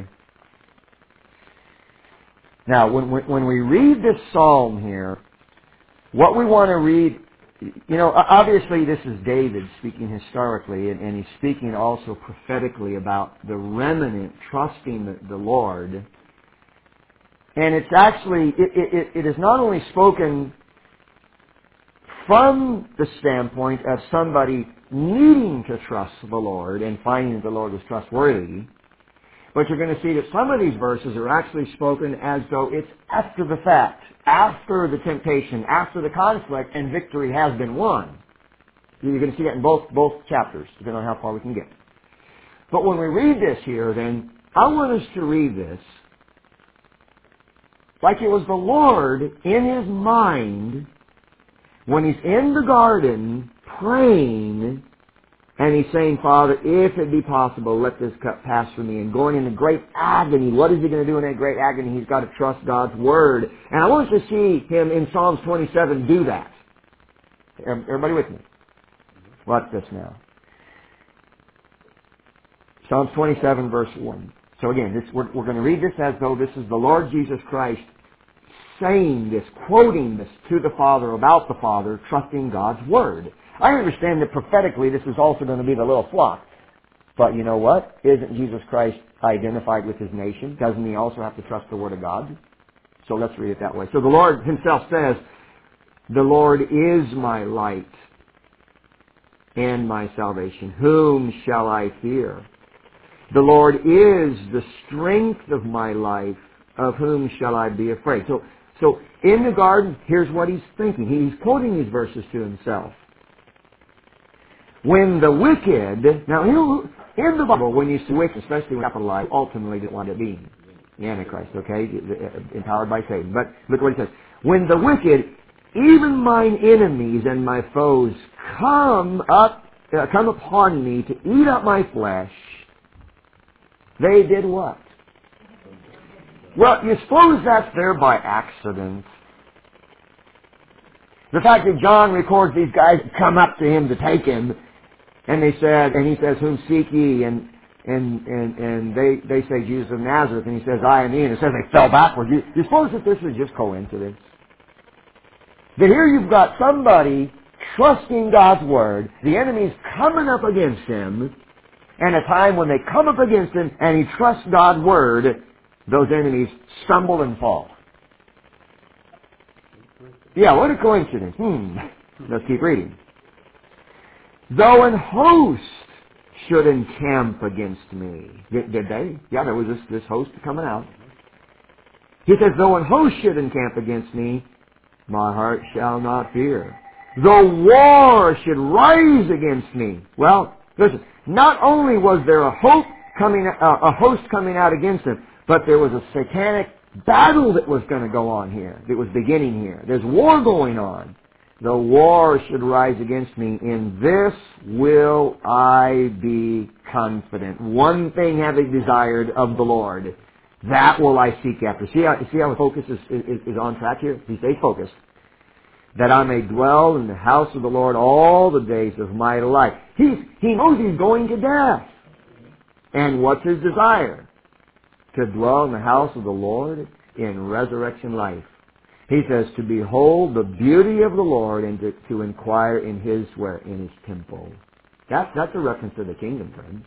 Now, when we read this psalm here, what we want to read, obviously this is David speaking historically, and he's speaking also prophetically about the remnant trusting the Lord. And it's actually, it is not only spoken from the standpoint of somebody needing to trust the Lord and finding that the Lord was trustworthy, but you're going to see that some of these verses are actually spoken as though it's after the fact, after the temptation, after the conflict, and victory has been won. You're going to see that in both chapters, depending on how far we can get. But when we read this here, then, I want us to read this like it was the Lord in His mind when He's in the garden praying, and He's saying, Father, if it be possible, let this cup pass from me. And going into great agony. What is He going to do in that great agony? He's got to trust God's Word. And I want us to see Him in Psalms 27 do that. Everybody with me? Watch this now. Psalms 27, verse 1. So again, we're going to read this as though this is the Lord Jesus Christ saying this, quoting this to the Father about the Father, trusting God's Word. I understand that prophetically this is also going to be the little flock. But you know what? Isn't Jesus Christ identified with His nation? Doesn't He also have to trust the Word of God? So let's read it that way. So the Lord Himself says, the Lord is my light and my salvation. Whom shall I fear? The Lord is the strength of my life. Of whom shall I be afraid? So in the garden, here's what He's thinking. He's quoting these verses to Himself. When the wicked, now in the Bible, when you see wicked, especially when capitalized, ultimately they want to be the Antichrist, okay, empowered by Satan. But look what He says. When the wicked, even mine enemies and my foes, come upon me to eat up my flesh, they did what? Well, you suppose that's there by accident. The fact that John records these guys come up to him to take him, and he says, whom seek ye? And they say, Jesus of Nazareth, and he says, I am he, and it says they fell backward. You suppose that this is just coincidence? That here you've got somebody trusting God's Word, the enemy's coming up against him, and a time when they come up against him and he trusts God's Word, those enemies stumble and fall. Yeah, what a coincidence. Let's keep reading. Though an host should encamp against me. Did they? Yeah, there was this host coming out. He says, though an host should encamp against me, my heart shall not fear. Though war should rise against me. Well, listen, not only was there a host coming out against him, but there was a satanic battle that was going to go on here. That was beginning here. There's war going on. Though war should rise against me, in this will I be confident. One thing have I desired of the Lord, that will I seek after. See how the focus is on track here? He stays focused. that I may dwell in the house of the Lord all the days of my life. He knows he's going to death. And what's his desire? To dwell in the house of the Lord in resurrection life. He says to behold the beauty of the Lord and to inquire in His where? In His temple. That's a reference to the kingdom, friends.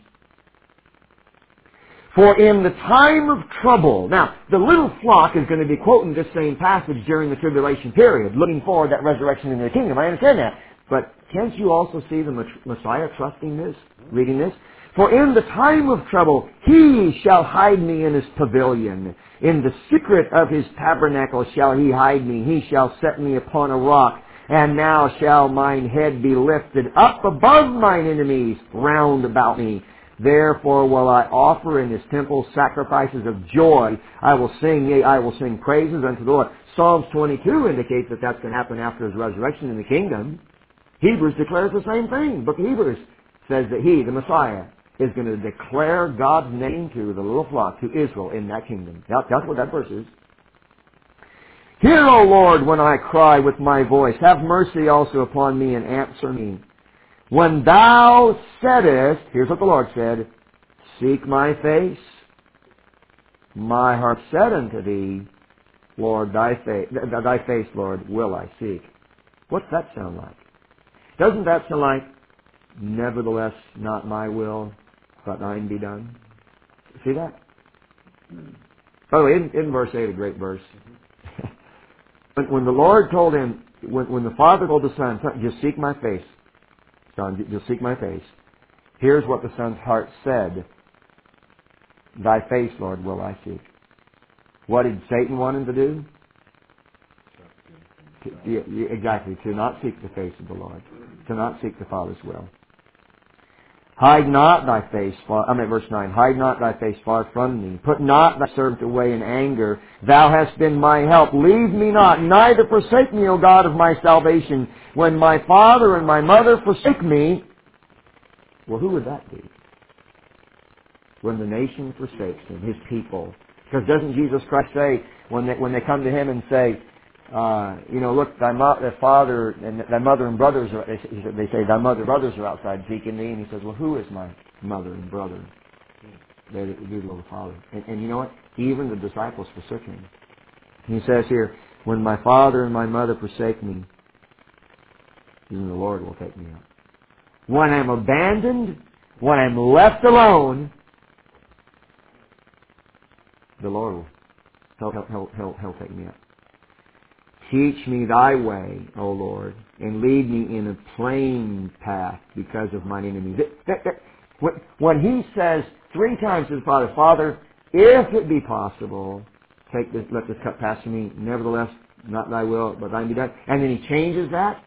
For in the time of trouble, now the little flock is going to be quoting this same passage during the tribulation period, looking forward to that resurrection into the kingdom. I understand that. But can't you also see the Messiah trusting this, reading this? For in the time of trouble, He shall hide me in His pavilion. In the secret of His tabernacle shall He hide me. He shall set me upon a rock. And now shall mine head be lifted up above mine enemies round about me. Therefore will I offer in His temple sacrifices of joy. I will sing, yea, I will sing praises unto the Lord. Psalms 22 indicates that that's going to happen after His resurrection in the kingdom. Hebrews declares the same thing. The book of Hebrews says that He, the Messiah, is going to declare God's name to the little flock, to Israel, in that kingdom. That's what that verse is. Hear, O Lord, when I cry with my voice. Have mercy also upon me and answer me. When Thou saidest, here's what the Lord said, seek my face. My heart said unto Thee, Lord, Thy face, Lord, will I seek. What's that sound like? Doesn't that sound like, nevertheless, not my will, but Thine be done? See that? By the way, isn't verse 8 a great verse? When the Lord told him, when the Father told the Son, just seek my face, Son, just seek my face. Here's what the Son's heart said. Thy face, Lord, will I seek. What did Satan want him to do? Exactly, to not seek the face of the Lord. To not seek the Father's will. Hide not thy face verse 9. Hide not thy face far from me. Put not thy servant away in anger. Thou hast been my help. Leave me not, neither forsake me, O God of my salvation. When my father and my mother forsake me, well, who would that be? When the nation forsakes Him, His people. Because doesn't Jesus Christ say, when they come to Him and say, look, thy father and thy mother and brothers are, they say, thy mother and brothers are outside seeking thee. And He says, well, who is my mother and brother? They do the Father. And you know what? Even the disciples forsook Him. He says here, when my father and my mother forsake me, even the Lord will take me up. When I'm abandoned, when I'm left alone, the Lord will He'll take me up. Teach me Thy way, O Lord, and lead me in a plain path because of mine enemies. When he says 3 times to the Father, Father, if it be possible, let this cup pass from me. Nevertheless, not Thy will, but Thine be done. And then he changes that.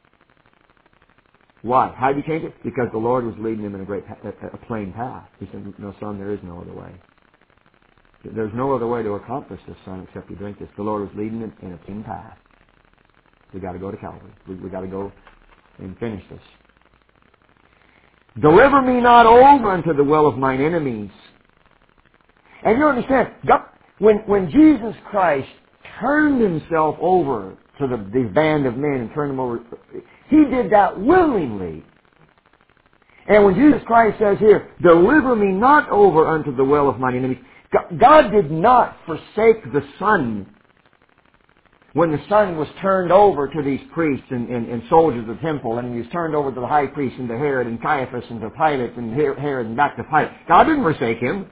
Why? How did he change it? Because the Lord was leading him in a plain path. He said, no, son, there is no other way. There's no other way to accomplish this, son, except you drink this. The Lord was leading him in a plain path. We got to go to Calvary. We got to go and finish this. Deliver me not over unto the will of mine enemies. And you understand, God, when Jesus Christ turned Himself over to the band of men and turned them over, He did that willingly. And when Jesus Christ says here, deliver me not over unto the will of mine enemies, God did not forsake the Son when the Son was turned over to these priests and soldiers of the temple, and He was turned over to the high priest and to Herod and Caiaphas and to Pilate and Herod and back to Pilate. God didn't forsake Him.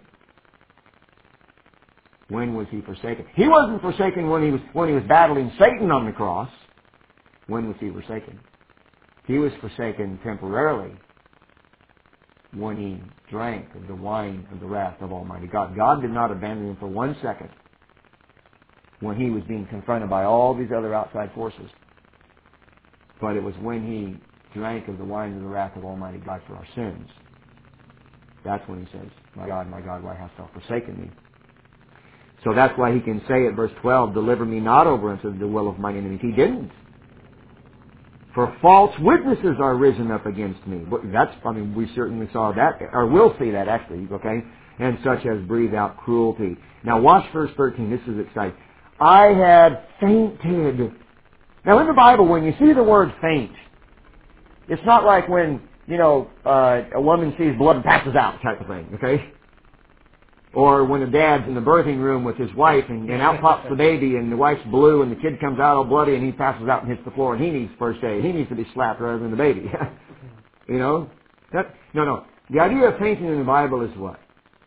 When was He forsaken? He wasn't forsaken when he was battling Satan on the cross. When was He forsaken? He was forsaken temporarily when He drank of the wine of the wrath of Almighty God. God did not abandon Him for 1 second when He was being confronted by all these other outside forces. But it was when He drank of the wine of the wrath of Almighty God for our sins. That's when He says, my God, why hast Thou forsaken me? So that's why He can say at verse 12, deliver me not over unto the will of mine enemies. He didn't. For false witnesses are risen up against me. We certainly saw that, or will see that actually, okay? And such as breathe out cruelty. Now watch verse 13. This is exciting. I had fainted Now in the Bible, when you see the word faint, it's not like when, a woman sees blood and passes out type of thing, okay? Or when a dad's in the birthing room with his wife and out pops the baby and the wife's blue and the kid comes out all bloody and he passes out and hits the floor and he needs first aid. He needs to be slapped rather than the baby. No. The idea of fainting in the Bible is what?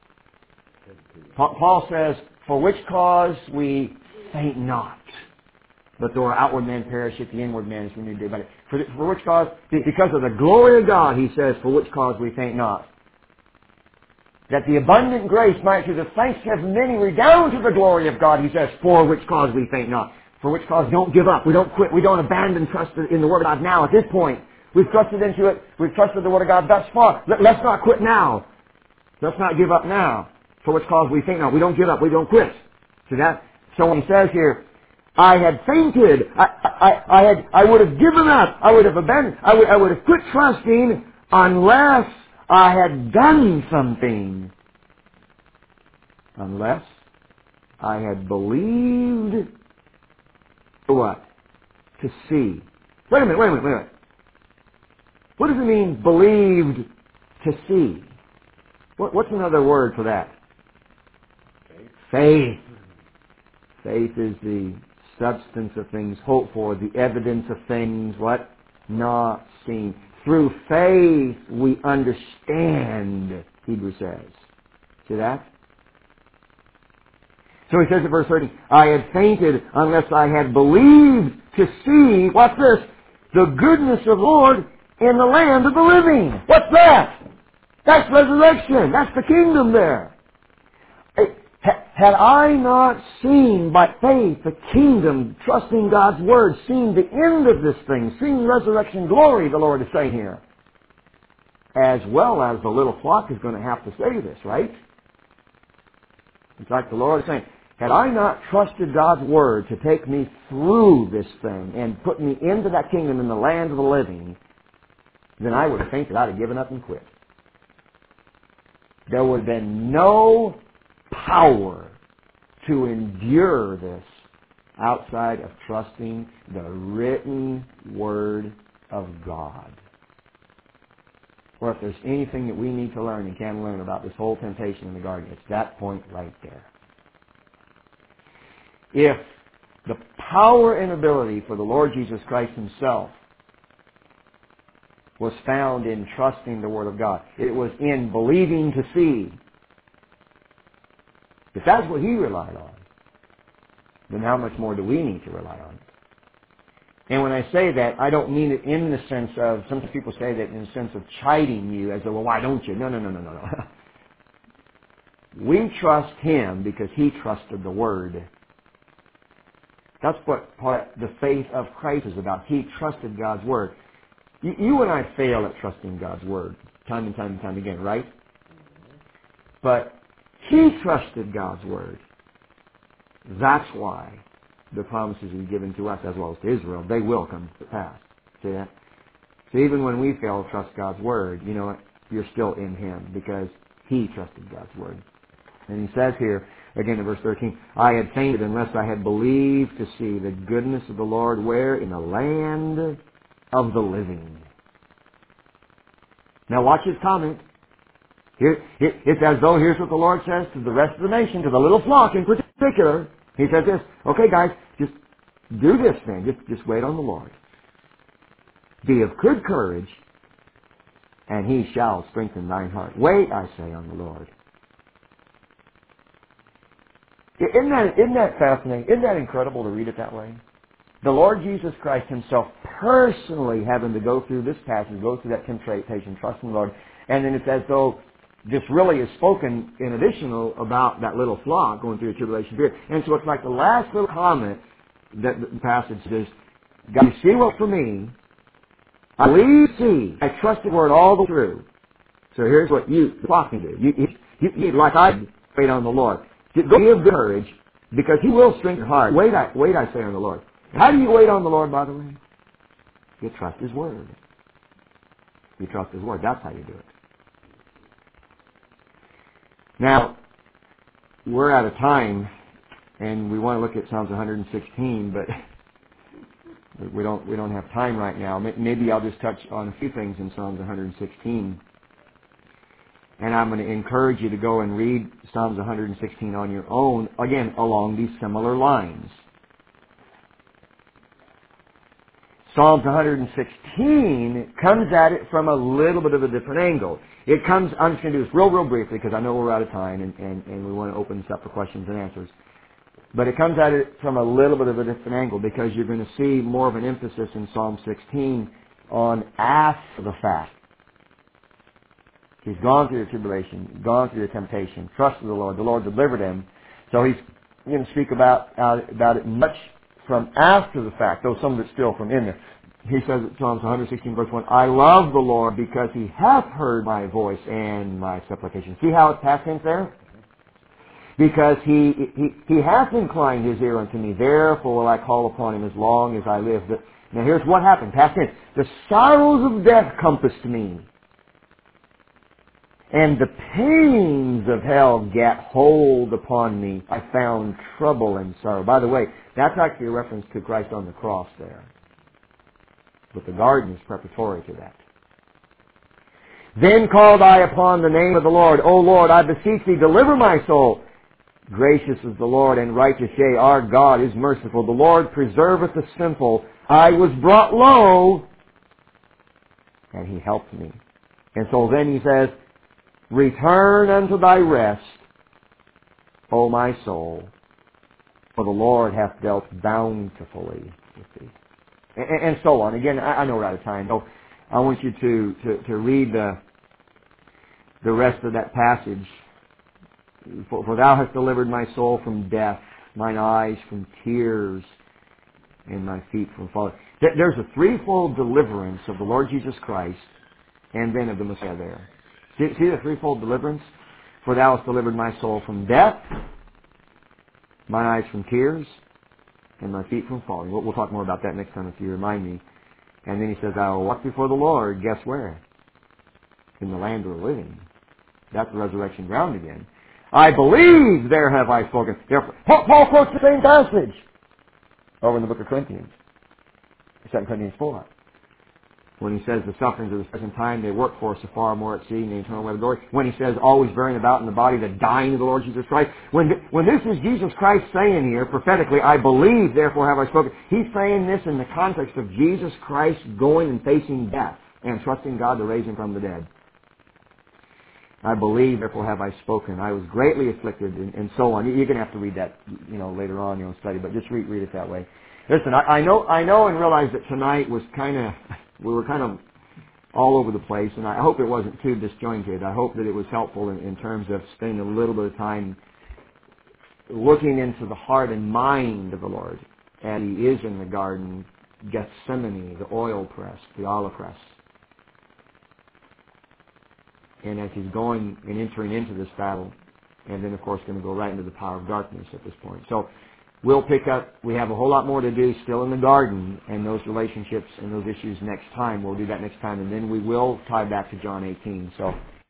Paul says, for which cause we faint not. But though our outward man perisheth, the inward man is renewed day by day. For which cause? Because of the glory of God, he says, for which cause we faint not. That the abundant grace might through the thanks of many redound to the glory of God, he says, for which cause we faint not. For which cause don't give up. We don't quit. We don't abandon trust in the Word of God now at this point. We've trusted into it. We've trusted the Word of God thus far. Let's not quit now. Let's not give up now. For which cause we faint not. We don't give up. We don't quit. See that? So when he says here, I had fainted. I would have given up. I would have abandoned. I would have quit trusting unless I had done something. Unless I had believed for what? To see. Wait a minute. What does it mean, believed to see? What's another word for that? Faith. Faith is the substance of things hoped for, the evidence of things, what? Not seen. Through faith we understand, Hebrews says. See that? So he says in verse 30, I had fainted unless I had believed to see, what's this? The goodness of the Lord in the land of the living. What's that? That's resurrection. That's the kingdom there. Had I not seen by faith the kingdom, trusting God's Word, seen the end of this thing, seen resurrection glory, the Lord is saying here, as well as the little flock is going to have to say this, right? It's like the Lord is saying, had I not trusted God's Word to take me through this thing and put me into that kingdom in the land of the living, then I would have fainted. I'd have given up and quit. There would have been no power to endure this outside of trusting the written Word of God. Or if there's anything that we need to learn and can learn about this whole temptation in the garden, it's that point right there. If the power and ability for the Lord Jesus Christ Himself was found in trusting the Word of God, it was in believing to see. If that's what He relied on, then how much more do we need to rely on it? And when I say that, I don't mean it in the sense of, some people say that in the sense of chiding you as though, well, why don't you? No. We trust Him because He trusted the Word. That's what the faith of Christ is about. He trusted God's Word. You and I fail at trusting God's Word time and time again, right? But He trusted God's Word. That's why the promises He's given to us, as well as to Israel, they will come to pass. See that? So even when we fail to trust God's Word, you know what? You're still in Him because He trusted God's Word. And He says here, again in verse 13, I had fainted unless I had believed to see the goodness of the Lord where? In the land of the living. Now watch His comment. Here, it's as though here's what the Lord says to the rest of the nation, to the little flock in particular. He says this, okay guys, just do this thing. Just wait on the Lord. Be of good courage, and He shall strengthen thine heart. Wait, I say, on the Lord. Isn't that fascinating? Isn't that incredible to read it that way? The Lord Jesus Christ Himself personally having to go through this passage, go through that temptation, trusting the Lord, and then it's as though this really is spoken in additional about that little flock going through a tribulation period. And so it's like the last little comment that the passage says, God, you see what for me, I believe, see, I trust the Word all the way through. So here's what the flock can do. You like I wait on the Lord. Go give good courage, because He will strengthen your heart. Wait, I say, on the Lord. How do you wait on the Lord, by the way? You trust His Word. You trust His Word. That's how you do it. Now, we're out of time, and we want to look at Psalms 116, but We don't have time right now. Maybe I'll just touch on a few things in Psalms 116. And I'm going to encourage you to go and read Psalms 116 on your own, again, along these similar lines. Psalms 116 comes at it from a little bit of a different angle. It comes, I'm just going to do this real briefly because I know we're out of time and we want to open this up for questions and answers. But it comes at it from a little bit of a different angle because you're going to see more of an emphasis in Psalm 16 on after the fact. He's gone through the tribulation, gone through the temptation, trusted the Lord delivered him. So he's going to speak about it much from after the fact, though some of it's still from in there. He says in Psalms 116 verse 1, I love the Lord because He hath heard my voice and my supplication. See how it's past tense there? Because he hath inclined His ear unto me, therefore will I call upon Him as long as I live. Now here's what happened, past tense. The sorrows of death compassed me, and the pains of hell gat hold upon me. I found trouble and sorrow. By the way, that's actually a reference to Christ on the cross there. But the garden is preparatory to that. Then called I upon the name of the Lord. O Lord, I beseech Thee, deliver my soul. Gracious is the Lord, and righteous, yea, our God is merciful. The Lord preserveth the simple. I was brought low, and He helped me. And so then He says, return unto thy rest, O my soul, for the Lord hath dealt bountifully with thee. And so on. Again, I know we're out of time, so I want you to read the rest of that passage. For thou hast delivered my soul from death, mine eyes from tears, and my feet from falling. There's a threefold deliverance of the Lord Jesus Christ, and then of the Messiah there. See the threefold deliverance? For thou hast delivered my soul from death, mine eyes from tears, and my feet from falling. We'll talk more about that next time if you remind me. And then He says, I will walk before the Lord, guess where? In the land of the living. That's the resurrection ground again. I believe there have I spoken. Therefore, Paul quotes the same passage over in the book of Corinthians, 2 Corinthians 4. When he says the sufferings of the present time, they work for us afar more at sea in the eternal way of glory. When he says always bearing about in the body the dying of the Lord Jesus Christ. When this is Jesus Christ saying here, prophetically, I believe, therefore have I spoken. He's saying this in the context of Jesus Christ going and facing death and trusting God to raise Him from the dead. I believe, therefore have I spoken. I was greatly afflicted, and so on. You're going to have to read that, later on, study, but just read it that way. Listen, I know and realize that tonight was we were kind of all over the place, and I hope it wasn't too disjointed. I hope that it was helpful in terms of spending a little bit of time looking into the heart and mind of the Lord. And He is in the garden, Gethsemane, the oil press, the olive press. And as He's going and entering into this battle, and then of course going to go right into the power of darkness at this point. So we'll pick up, we have a whole lot more to do still in the garden and those relationships and those issues next time. We'll do that next time, and then we will tie back to John 18. So